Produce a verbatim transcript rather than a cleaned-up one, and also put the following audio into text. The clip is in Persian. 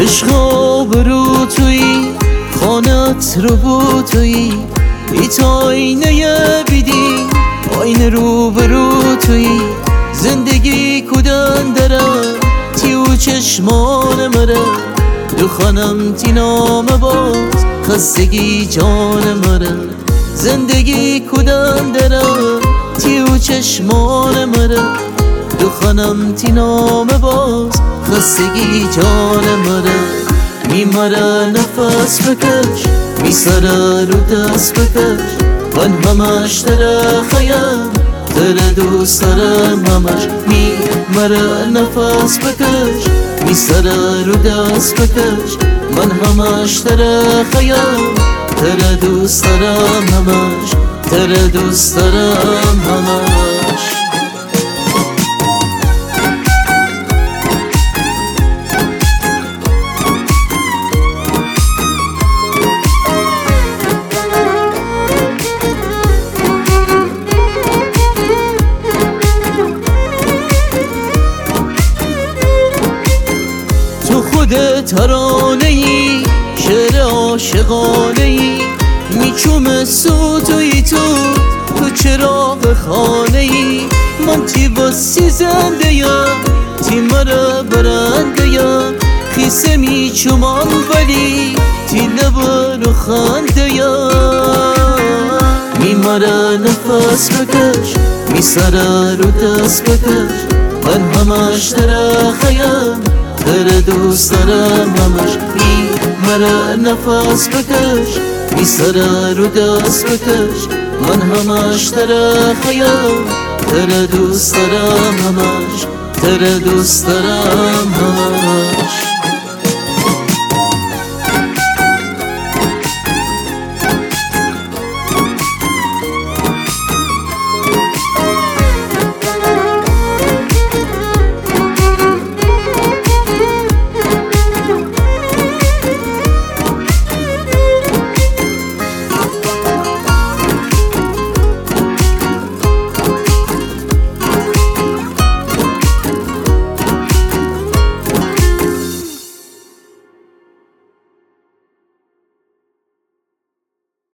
عشقا برو توی خانت رو بو توی ایت آینه بیدی آینه رو برو توی زندگی کدن داره تیو چشمان مره دو خانم تی نام باز خستگی جان مره زندگی کدن داره تیو چشمان مره دو خانم تی نام باز خستگی جان مره میمره نفس بکش میسره رو دست بکش من همش تره خیم تره دوست دارم همش میمره نفس بکش میسره رو دست بکش من همش تره خیم تره دوست دارم همش تره دوست دارم همش خود ترانه ای شعر عاشقانه ای میچوم سوتوی تو تو چراغ خانه ای من تی باسی زنده یا تی مرا برنده یا خیسه میچومان ولی تی لبا رو خنده یا میمره نفس بکش میسره رو دست بکش من همش تره خیم تره دوست دارم همش میمره نفس بکش میسره رو دست بکش من همش تره خیم تره دوست دارم همش تره دوست دارم همش